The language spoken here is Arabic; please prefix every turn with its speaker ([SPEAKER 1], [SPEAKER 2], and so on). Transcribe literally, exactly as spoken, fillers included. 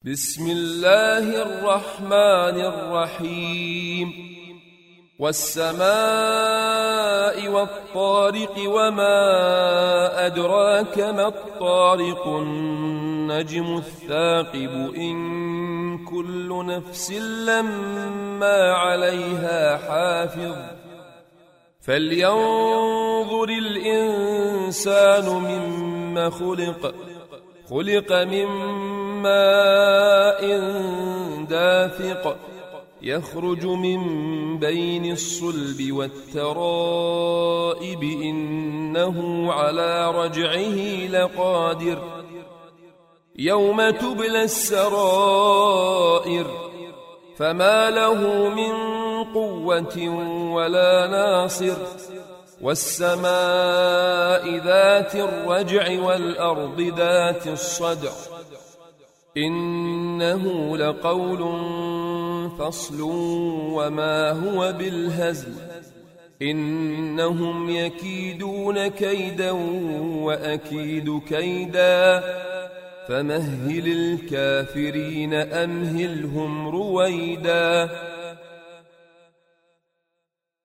[SPEAKER 1] بسم الله الرحمن الرحيم والسماء والطارق وما أدراك ما الطارق النجم الثاقب إن كل نفس لما عليها حافظ فلينظر الإنسان مما خلق خلق من ماء دافق يخرج من بين الصلب والترائب إنه على رجعه لقادر يوم تبلى السرائر فما له من قوة ولا ناصر والسماء ذات الرجع والأرض ذات الصدع إنه لقول فصل وما هو بالهزل إنهم يكيدون كيدا وأكيد كيدا فمهل الكافرين أمهلهم رويدا